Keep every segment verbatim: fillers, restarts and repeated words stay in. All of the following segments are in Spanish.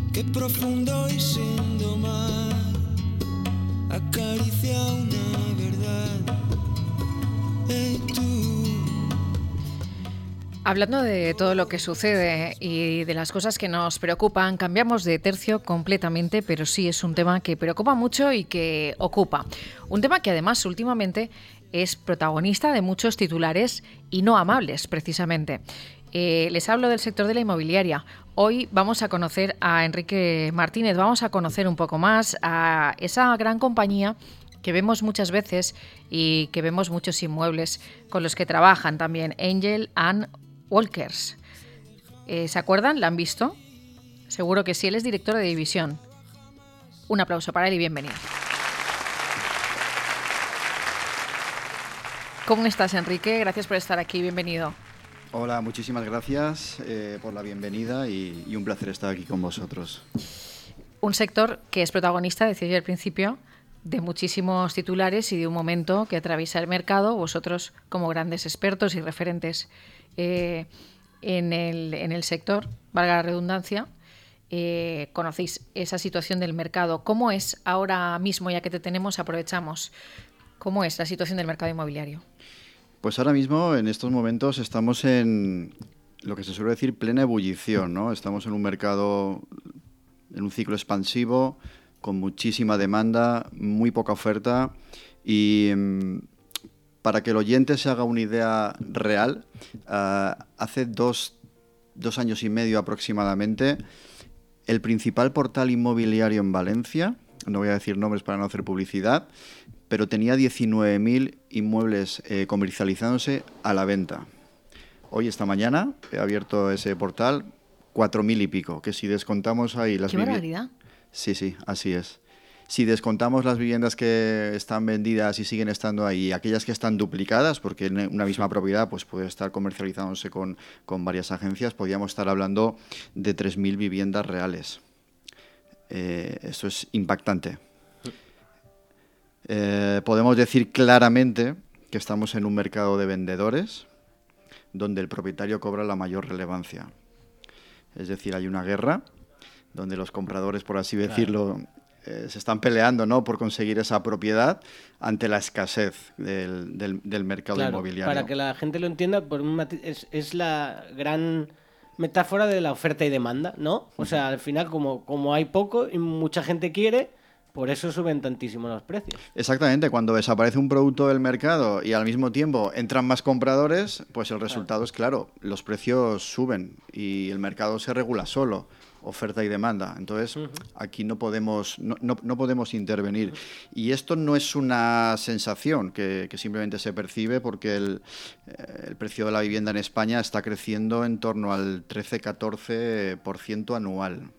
que profundo y sin domar acaricia una verdad. Hey, tú. Hablando de todo lo que sucede y de las cosas que nos preocupan, cambiamos de tercio completamente, pero sí es un tema que preocupa mucho y que ocupa. Un tema que además últimamente es protagonista de muchos titulares y no amables, precisamente. Eh, les hablo del sector de la inmobiliaria. Hoy vamos a conocer a Enrique Martínez, vamos a conocer un poco más a esa gran compañía que vemos muchas veces y que vemos muchos inmuebles con los que trabajan también, Angel and Walkers. Eh, ¿Se acuerdan? ¿La han visto? Seguro que sí, él es director de división. Un aplauso para él y bienvenido. ¿Cómo estás, Enrique? Gracias por estar aquí, bienvenido. Hola, muchísimas gracias eh, por la bienvenida y, y un placer estar aquí con vosotros. Un sector que es protagonista, decía yo al principio, de muchísimos titulares y de un momento que atraviesa el mercado, vosotros como grandes expertos y referentes eh, en, el, en el sector, valga la redundancia, eh, conocéis esa situación del mercado. ¿Cómo es ahora mismo, ya que te tenemos, aprovechamos? ¿Cómo es la situación del mercado inmobiliario? Pues ahora mismo, en estos momentos, estamos en lo que se suele decir plena ebullición, ¿no? Estamos en un mercado, en un ciclo expansivo, con muchísima demanda, muy poca oferta y mmm, para que el oyente se haga una idea real, uh, hace dos, dos años y medio aproximadamente, el principal portal inmobiliario en Valencia, no voy a decir nombres para no hacer publicidad, pero tenía diecinueve mil inmuebles eh, comercializándose a la venta. Hoy, esta mañana, he abierto ese portal, cuatro mil y pico, que si descontamos ahí las viviendas... ¡Qué barbaridad! Sí, sí, así es. Si descontamos las viviendas que están vendidas y siguen estando ahí, y aquellas que están duplicadas, porque en una misma propiedad pues puede estar comercializándose con, con varias agencias, podríamos estar hablando de tres mil viviendas reales. Eh, esto es impactante. Eh, podemos decir claramente que estamos en un mercado de vendedores donde el propietario cobra la mayor relevancia. Es decir, hay una guerra donde los compradores, por así decirlo, claro. eh, se están peleando, ¿no?, por conseguir esa propiedad ante la escasez del, del, del mercado claro, inmobiliario. Para que la gente lo entienda, por un matiz, es, es la gran metáfora de la oferta y demanda, ¿no? O sea, al final, como, como hay poco y mucha gente quiere, por eso suben tantísimo los precios. Exactamente, cuando desaparece un producto del mercado y al mismo tiempo entran más compradores, pues el resultado claro. es claro, los precios suben y el mercado se regula solo. Oferta y demanda. Entonces, uh-huh. aquí no podemos, no, no, no podemos intervenir. Uh-huh. Y esto no es una sensación que, que simplemente se percibe porque el, eh, el precio de la vivienda en España está creciendo en torno al trece a catorce por ciento anual.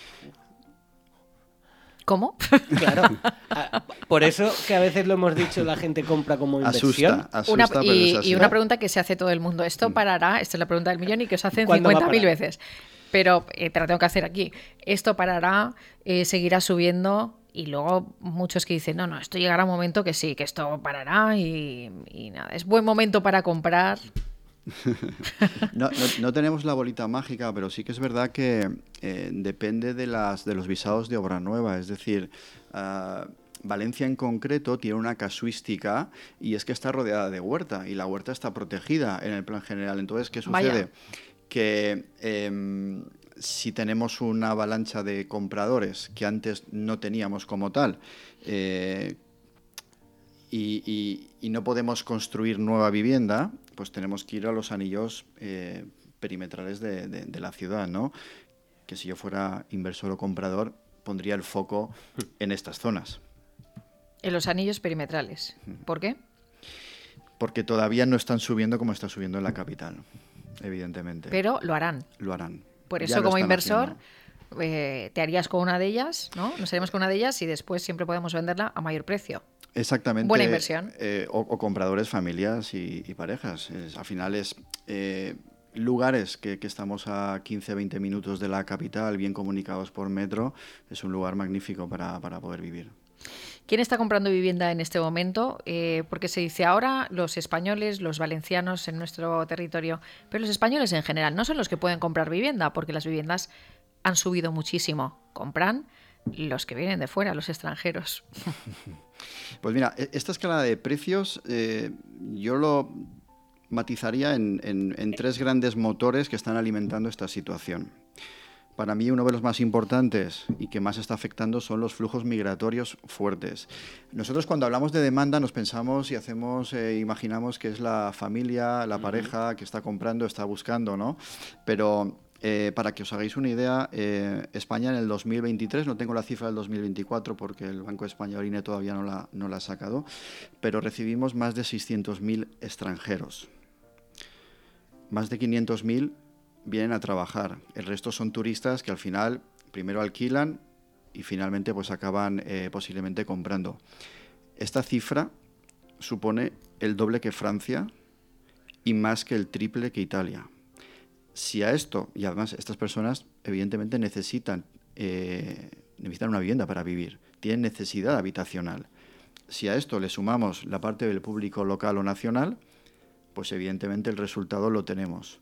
¿Cómo? Claro. Por eso que a veces lo hemos dicho, la gente compra como inversión. Asusta, asusta, una, pero y, es así. Y una pregunta que se hace todo el mundo. ¿Esto parará? Esta es la pregunta del millón y que os hacen cincuenta mil veces. Pero eh, te la tengo que hacer aquí. Esto parará, eh, seguirá subiendo y luego muchos que dicen, no, no, esto llegará un momento que sí, que esto parará y, y nada. Es buen momento para comprar. no, no, no tenemos la bolita mágica, pero sí que es verdad que eh, depende de, las, de los visados de obra nueva. Es decir, uh, Valencia en concreto tiene una casuística y es que está rodeada de huerta y la huerta está protegida en el plan general. Entonces, ¿qué sucede? Vaya. Que eh, si tenemos una avalancha de compradores que antes no teníamos como tal eh, y, y, y no podemos construir nueva vivienda, pues tenemos que ir a los anillos eh, perimetrales de, de, de la ciudad, ¿no? Que si yo fuera inversor o comprador pondría el foco en estas zonas. En los anillos perimetrales. ¿Por qué? Porque todavía no están subiendo como está subiendo en la capital. Evidentemente. Pero lo harán. Lo harán. Por eso, como inversor, eh, te harías con una de ellas, ¿no? Nos haríamos con una de ellas y después siempre podemos venderla a mayor precio. Exactamente. Buena inversión. Eh, o, o compradores, familias y, y parejas. Es, al final es eh, lugares que, que estamos a quince a veinte minutos de la capital, bien comunicados por metro, es un lugar magnífico para, para poder vivir. ¿Quién está comprando vivienda en este momento? Eh, porque se dice ahora los españoles, los valencianos en nuestro territorio, pero los españoles en general no son los que pueden comprar vivienda porque las viviendas han subido muchísimo. compran los que vienen de fuera, los extranjeros. Pues mira, esta escalada de precios eh, yo lo matizaría en, en, en tres grandes motores que están alimentando esta situación. Para mí uno de los más importantes y que más está afectando son los flujos migratorios fuertes. Nosotros cuando hablamos de demanda nos pensamos y hacemos, eh, imaginamos que es la familia, la pareja que está comprando, está buscando, ¿no? Pero eh, para que os hagáis una idea, eh, España en el dos mil veintitrés, no tengo la cifra del dos mil veinticuatro porque el Banco Español I N E todavía no la, no la ha sacado, pero recibimos más de seiscientos mil extranjeros. Más de quinientos mil vienen a trabajar. El resto son turistas que al final primero alquilan y finalmente pues acaban eh, posiblemente comprando. Esta cifra supone el doble que Francia y más que el triple que Italia. Si a esto, y además estas personas evidentemente necesitan, eh, necesitan una vivienda para vivir, tienen necesidad habitacional. Si a esto le sumamos la parte del público local o nacional, pues evidentemente el resultado lo tenemos.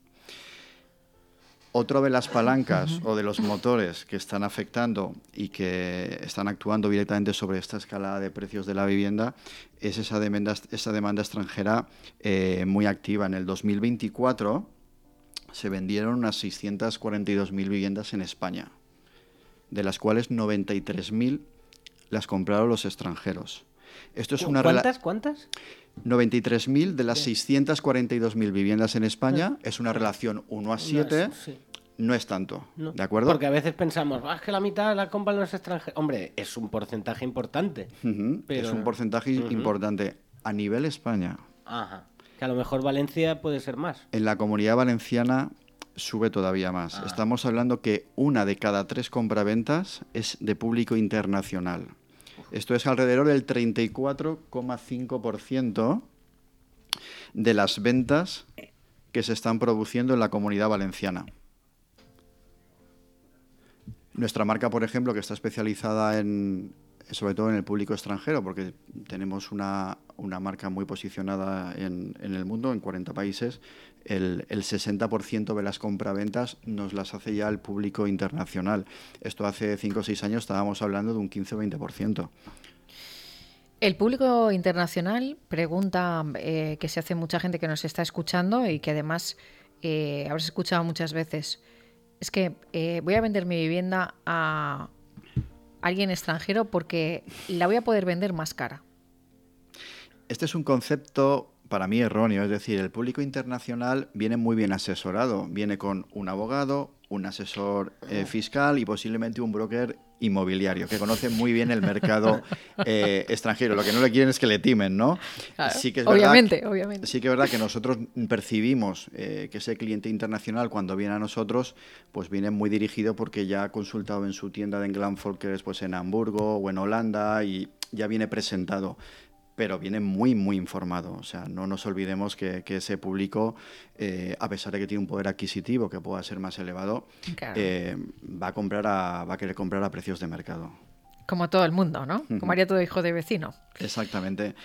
Otra de las palancas o de los motores que están afectando y que están actuando directamente sobre esta escalada de precios de la vivienda es esa demanda, esa demanda extranjera eh, muy activa. En el dos mil veinticuatro se vendieron unas seiscientas cuarenta y dos mil viviendas en España, de las cuales noventa y tres mil las compraron los extranjeros. Esto es una ¿Cuántas? ¿Cuántas? noventa y tres mil de las seiscientas cuarenta y dos mil viviendas en España, es una relación uno a siete, No es, sí. no es tanto, No. ¿de acuerdo? Porque a veces pensamos, ah, es que la mitad la compran los extranjeros. Hombre, es un porcentaje importante. Uh-huh, pero... Es un porcentaje uh-huh. importante. A nivel España, Ajá. Que a lo mejor Valencia puede ser más. En la Comunidad Valenciana sube todavía más. Ah. Estamos hablando que una de cada tres compraventas es de público internacional. Esto es alrededor del treinta y cuatro coma cinco por ciento de las ventas que se están produciendo en la Comunidad Valenciana. Nuestra marca, por ejemplo, que está especializada en, sobre todo en el público extranjero, porque tenemos una, una marca muy posicionada en, en el mundo, en cuarenta países, el, el sesenta por ciento de las compraventas nos las hace ya el público internacional. Esto hace cinco o seis años estábamos hablando de un quince o veinte por ciento. El público internacional, pregunta eh, que se hace mucha gente que nos está escuchando y que además eh, habrás escuchado muchas veces, es que eh, voy a vender mi vivienda a alguien extranjero porque la voy a poder vender más cara. Este es un concepto para mí erróneo, es decir, el público internacional viene muy bien asesorado, viene con un abogado, un asesor eh, fiscal y posiblemente un broker inmobiliario que conoce muy bien el mercado eh, extranjero. Lo que no le quieren es que le timen, ¿no? Claro, sí que es obviamente, verdad, obviamente. Sí que es verdad que nosotros percibimos eh, que ese cliente internacional cuando viene a nosotros, pues viene muy dirigido porque ya ha consultado en su tienda de Glenfolkers pues en Hamburgo o en Holanda y ya viene presentado. Pero viene muy, muy informado. O sea, no nos olvidemos que, que ese público, eh, a pesar de que tiene un poder adquisitivo que pueda ser más elevado, claro. eh, va a comprar a, va a querer comprar a precios de mercado. Como todo el mundo, ¿no? Uh-huh. Como haría todo hijo de vecino. Exactamente.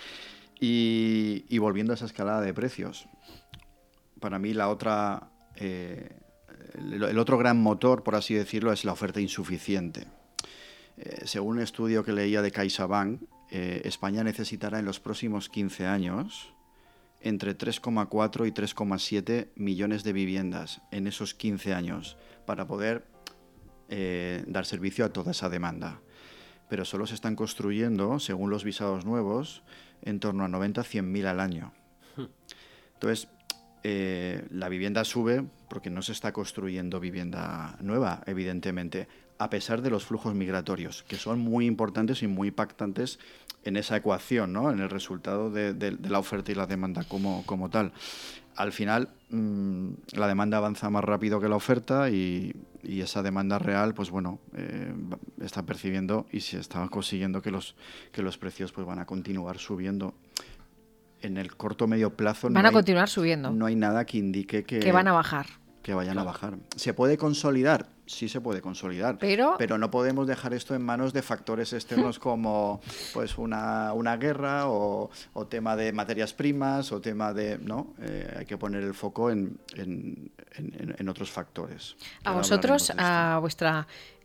Y, y volviendo a esa escalada de precios, para mí la otra, eh, el, el otro gran motor, por así decirlo, es la oferta insuficiente. Eh, según un estudio que leía de CaixaBank, Eh, España necesitará en los próximos quince años entre tres coma cuatro y tres coma siete millones de viviendas en esos quince años para poder eh, dar servicio a toda esa demanda. Pero solo se están construyendo, según los visados nuevos, en torno a noventa a cien mil al año. Entonces, eh, la vivienda sube porque no se está construyendo vivienda nueva, evidentemente, a pesar de los flujos migratorios, que son muy importantes y muy impactantes en esa ecuación, ¿no? En el resultado de, de, de la oferta y la demanda como, como tal. Al final, mmm, la demanda avanza más rápido que la oferta y, y esa demanda real, pues bueno, eh, está percibiendo y se está consiguiendo que los, que los precios pues van a continuar subiendo. En el corto o medio plazo van no a continuar hay, subiendo. No hay nada que indique que, que van a bajar. Que vayan claro. a bajar. ¿Se puede consolidar? Sí se puede consolidar. Pero, pero no podemos dejar esto en manos de factores externos como pues una, una guerra o, o tema de materias primas o tema de... ¿no? Eh, hay que poner el foco en, en, en, en otros factores. A vosotros, a vuestra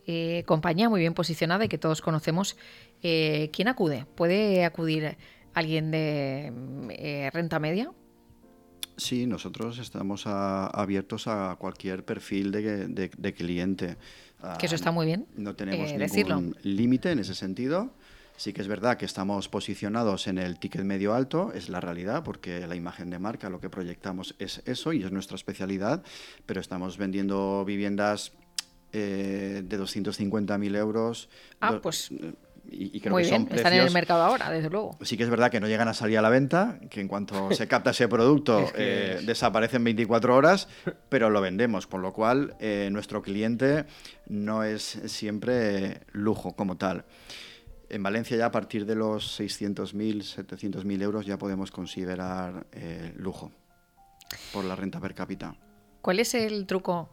eh, compañía muy bien posicionada y que todos conocemos, eh, ¿quién acude? ¿Puede acudir alguien de eh, renta media? Sí, nosotros estamos a- abiertos a cualquier perfil de, de- de cliente. Que eso Ah, está muy bien, No tenemos eh, decirlo. ningún límite en ese sentido. Sí que es verdad que estamos posicionados en el ticket medio alto, es la realidad, porque la imagen de marca, lo que proyectamos es eso y es nuestra especialidad, pero estamos vendiendo viviendas eh, de doscientos cincuenta mil euros. Ah, do- pues y, y creo muy que bien, son están en el precios. mercado ahora, desde luego. Sí que es verdad que no llegan a salir a la venta, que en cuanto se capta ese producto Es que eh, es- desaparece en veinticuatro horas, pero lo vendemos, con lo cual eh, nuestro cliente no es siempre lujo como tal. En Valencia ya a partir de los seiscientos mil, setecientos mil euros ya podemos considerar eh, lujo por la renta per cápita. ¿Cuál es el truco?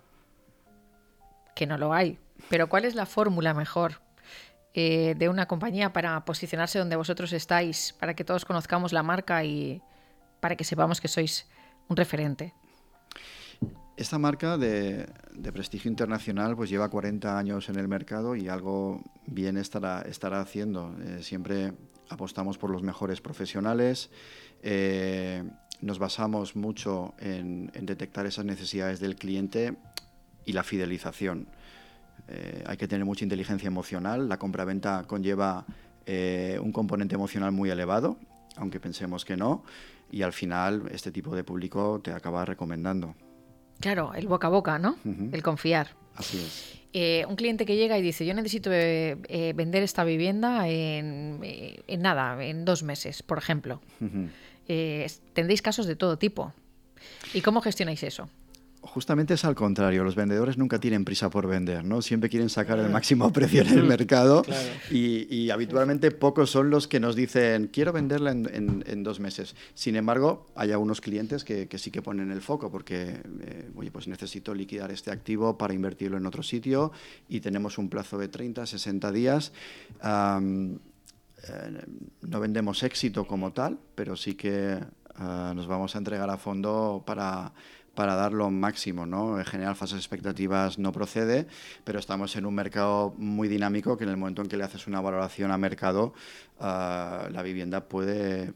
Que no lo hay, pero ¿cuál es la fórmula mejor eh, de una compañía para posicionarse donde vosotros estáis, para que todos conozcamos la marca y para que sepamos que sois un referente? Esta marca de, de prestigio internacional pues lleva cuarenta años en el mercado y algo bien estará, estará haciendo. Eh, siempre apostamos por los mejores profesionales, eh, nos basamos mucho en, en detectar esas necesidades del cliente y la fidelización. Eh, hay que tener mucha inteligencia emocional, la compraventa conlleva eh, un componente emocional muy elevado, aunque pensemos que no, y al final este tipo de público te acaba recomendando. Claro, el boca a boca, ¿no? Ujú. El confiar. Así es. Eh, un cliente que llega y dice, yo necesito eh, eh, vender esta vivienda en, eh, en nada, en dos meses, por ejemplo. Ujú. Eh, tendréis casos de todo tipo. ¿Y cómo gestionáis eso? Justamente es al contrario, los vendedores nunca tienen prisa por vender, ¿no? Siempre quieren sacar el máximo precio en el mercado Claro. y, y habitualmente pocos son los que nos dicen quiero venderla en, en- en dos meses. Sin embargo, hay algunos clientes que, que sí que ponen el foco porque, eh, oye, pues necesito liquidar este activo para invertirlo en otro sitio y tenemos un plazo de treinta, sesenta días. Am, eh, no vendemos éxito como tal, pero sí que eh, nos vamos a entregar a fondo para, para dar lo máximo, ¿no? Generar falsas expectativas no procede, pero estamos en un mercado muy dinámico que en el momento en que le haces una valoración a mercado, eh, la vivienda puede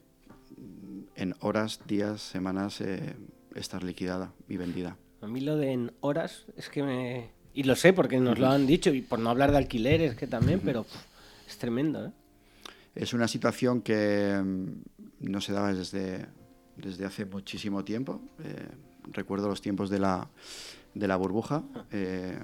en horas, días, semanas eh, estar liquidada y vendida. A mí lo de en horas es que me... Y lo sé porque nos lo han dicho, y por no hablar de alquileres que también, pero pff, es tremendo, ¿eh? Es una situación que mm, no se daba desde, desde hace muchísimo tiempo. Eh, recuerdo los tiempos de la, de la burbuja. eh,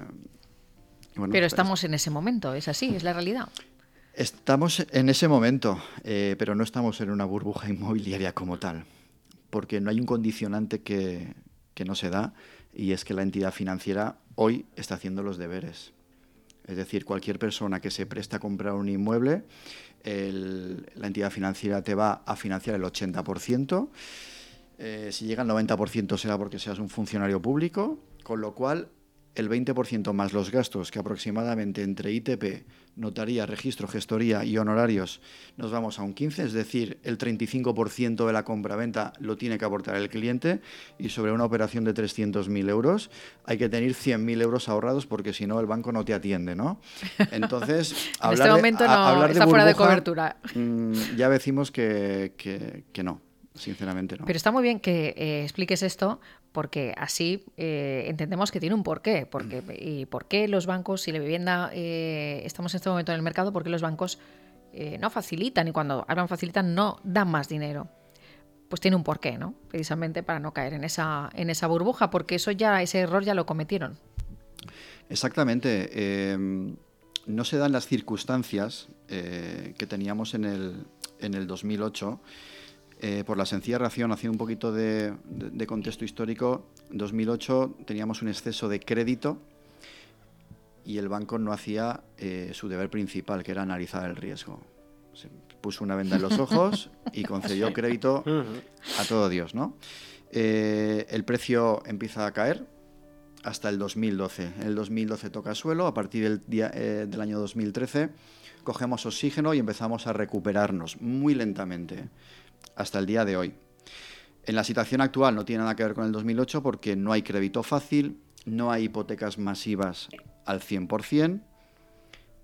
y bueno, Pero pues, estamos en ese momento, es así, es la realidad. estamos en ese momento, eh, pero no estamos en una burbuja inmobiliaria como tal, porque no hay un condicionante que, que no se da, y es que la entidad financiera hoy está haciendo los deberes. Es decir, cualquier persona que se presta a comprar un inmueble, el- la entidad financiera te va a financiar el ochenta por ciento. Eh, si llega al noventa por ciento será porque seas un funcionario público, con lo cual el veinte por ciento más los gastos que aproximadamente entre I T P, notaría, registro, gestoría y honorarios nos vamos a un quince por ciento, es decir, el treinta y cinco por ciento de la compraventa lo tiene que aportar el cliente, y sobre una operación de trescientos mil euros hay que tener cien mil euros ahorrados porque si no el banco no te atiende, ¿no? Entonces, En hablar este de- momento a- no, hablar de está fuera de burbuja, cobertura. mm, ya decimos que, que- que no, sinceramente no. Pero está muy bien que eh, expliques esto porque así eh, entendemos que tiene un porqué. Porque, ¿y por qué los bancos, si la vivienda, eh, estamos en este momento en el mercado, por qué los bancos eh, no facilitan, y cuando hablan facilitan no dan más dinero? Pues tiene un porqué, ¿no? Precisamente para no caer en esa, en esa burbuja, porque eso ya, ese error ya lo cometieron. Exactamente. eh, no se dan las circunstancias eh, que teníamos en el, en el dos mil ocho, eh, por la sencilla razón, haciendo un poquito de, de- de contexto histórico. En dos mil ocho teníamos un exceso de crédito y el banco no hacía eh, su deber principal, que era analizar el riesgo. Se puso una venda en los ojos y concedió crédito a todo Dios, ¿no? Eh, el precio empieza a caer hasta el dos mil doce. En el dos mil doce toca suelo, a partir del, día, eh, del año dos mil trece cogemos oxígeno y empezamos a recuperarnos muy lentamente hasta el día de hoy. En la situación actual no tiene nada que ver con el dos mil ocho porque no hay crédito fácil, no hay hipotecas masivas al cien por ciento,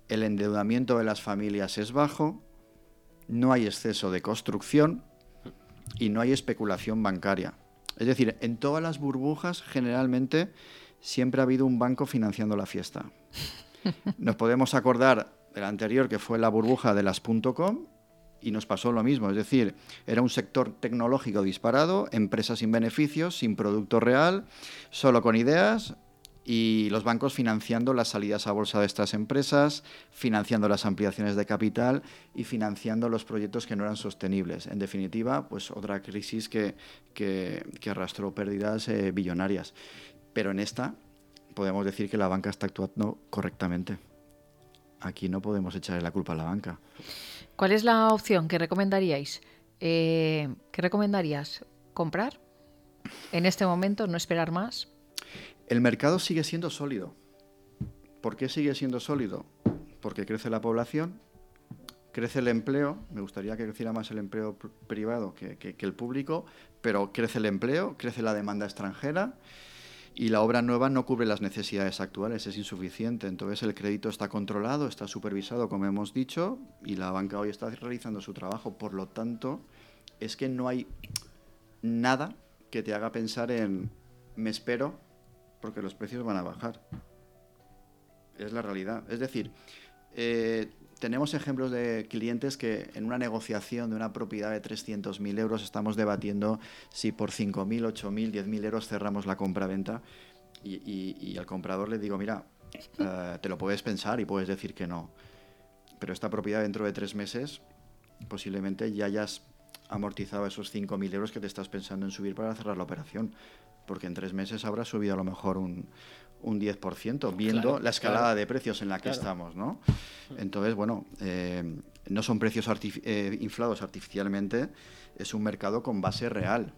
el endeudamiento de las familias es bajo, no hay exceso de construcción y no hay especulación bancaria. Es decir, en todas las burbujas generalmente siempre ha habido un banco financiando la fiesta. Nos podemos acordar de la anterior, que fue la burbuja de las .com, y nos pasó lo mismo. Es decir, era un sector tecnológico disparado, empresas sin beneficios, sin producto real, solo con ideas, y los bancos financiando las salidas a bolsa de estas empresas, financiando las ampliaciones de capital y financiando los proyectos que no eran sostenibles. En definitiva, pues otra crisis que, que, que arrastró pérdidas eh, billonarias. Pero en esta podemos decir que la banca está actuando correctamente. Aquí no podemos echarle la culpa a la banca. ¿Cuál es la opción que recomendaríais? Eh, ¿Qué recomendarías? ¿Comprar? ¿En este momento no esperar más? El mercado sigue siendo sólido. ¿Por qué sigue siendo sólido? Porque crece la población, crece el empleo. Me gustaría que creciera más el empleo pr- privado que, que, que el público, pero crece el empleo, crece la demanda extranjera y la obra nueva no cubre las necesidades actuales, es insuficiente. Entonces el crédito está controlado, está supervisado, como hemos dicho, y la banca hoy está realizando su trabajo. Por lo tanto, es que no hay nada que te haga pensar en me espero porque los precios van a bajar. Es la realidad. Es decir, eh, tenemos ejemplos de clientes que en una negociación de una propiedad de trescientos mil euros estamos debatiendo si por cinco mil, ocho mil, diez mil euros cerramos la compra-venta y, y, y al comprador le digo, mira, eh, te lo puedes pensar y puedes decir que no, pero esta propiedad dentro de tres meses posiblemente ya hayas amortizado esos cinco mil euros que te estás pensando en subir para cerrar la operación, porque en tres meses habrá subido a lo mejor un, un diez por ciento, viendo Claro, la escalada claro. de precios en la que Claro. estamos, ¿no? Entonces, bueno, eh, no son precios artif- eh, inflados artificialmente, es un mercado con base real.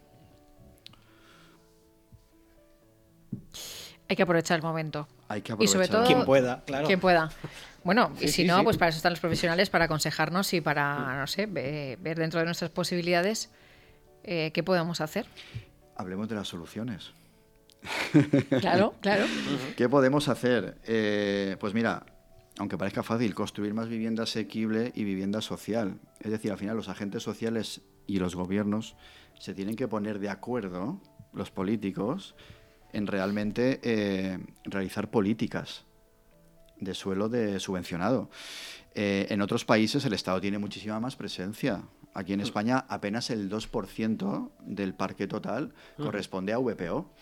Hay que aprovechar el momento. Hay que Y sobre aprovechar. todo, Quien pueda, claro. Quien pueda. Bueno, Sí, y si sí, no, sí. pues para eso están los profesionales, para aconsejarnos y para, no sé, ve- ver dentro de nuestras posibilidades eh, qué podemos hacer. Hablemos de las soluciones. Claro, claro. ¿Qué podemos hacer? Eh, pues mira, aunque parezca fácil, construir más vivienda asequible y vivienda social. Es decir, al final los agentes sociales y los gobiernos se tienen que poner de acuerdo, los políticos, en realmente eh, realizar políticas de suelo de subvencionado. Eh, en otros países el Estado tiene muchísima más presencia. Aquí en España apenas el dos por ciento del parque total corresponde a V P O.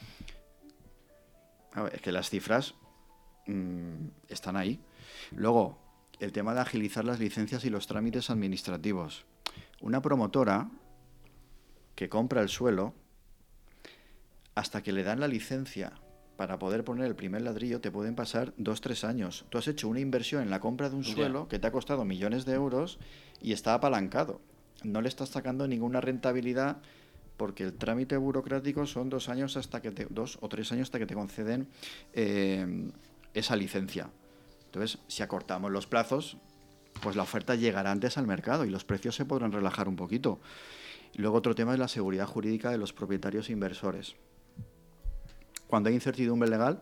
A ver, es que las cifras mmm, están ahí. Luego, el tema de agilizar las licencias y los trámites administrativos. Una promotora que compra el suelo, hasta que le dan la licencia para poder poner el primer ladrillo, te pueden pasar dos, tres años. Tú has hecho una inversión en la compra de un Ya. suelo que te ha costado millones de euros y está apalancado. No le estás sacando ninguna rentabilidad porque el trámite burocrático son dos años hasta que te, dos o tres años hasta que te conceden eh, esa licencia. Entonces, si acortamos los plazos, pues la oferta llegará antes al mercado y los precios se podrán relajar un poquito. Y luego otro tema es la seguridad jurídica de los propietarios e inversores. Cuando hay incertidumbre legal,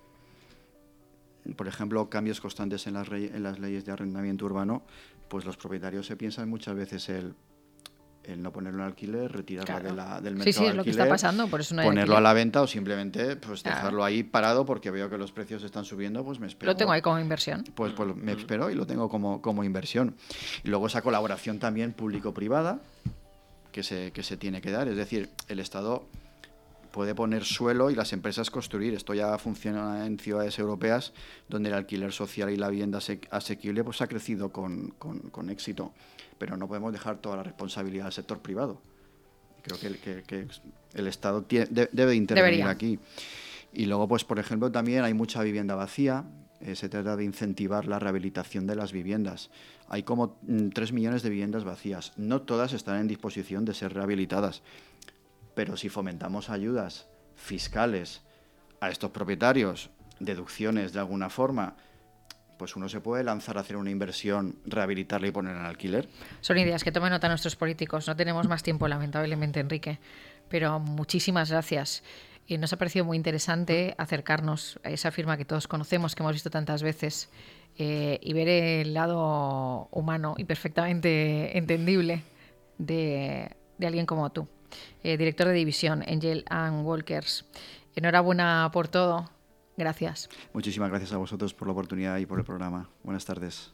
por ejemplo, cambios constantes en las, rey, en las leyes de arrendamiento urbano, pues los propietarios se piensan muchas veces el, el no ponerlo en alquiler, retirarlo Claro. de la, del mercado Sí, sí, de es lo que alquiler, está pasando, por eso no hay ponerlo alquiler. a la venta o simplemente pues Claro. dejarlo ahí parado porque veo que los precios están subiendo, pues me espero. Lo tengo ahí como inversión. Pues, pues me espero y lo tengo como, como inversión. Y luego esa colaboración también público-privada que se, que se tiene que dar. Es decir, el Estado puede poner suelo y las empresas construir. Esto ya funciona en ciudades europeas donde el alquiler social y la vivienda asequible pues ha crecido con, con, con éxito. Pero no podemos dejar toda la responsabilidad al sector privado. Creo que, que, que el Estado tiene, de, debe intervenir Debería. aquí. Y luego, pues por ejemplo, también hay mucha vivienda vacía. Eh, se trata de incentivar la rehabilitación de las viviendas. Hay como mm, tres millones de viviendas vacías. No todas están en disposición de ser rehabilitadas. Pero si fomentamos ayudas fiscales a estos propietarios, deducciones de alguna forma, pues uno se puede lanzar a hacer una inversión, rehabilitarla y ponerla en alquiler. Son ideas que tomen nota nuestros políticos. No tenemos más tiempo, lamentablemente, Enrique. Pero muchísimas gracias. Y nos ha parecido muy interesante acercarnos a esa firma que todos conocemos, que hemos visto tantas veces, eh, y ver el lado humano y perfectamente entendible de, de alguien como tú. Eh, director de división, Angel and Walkers. Enhorabuena por todo. Gracias. Muchísimas gracias a vosotros por la oportunidad y por el programa. Buenas tardes.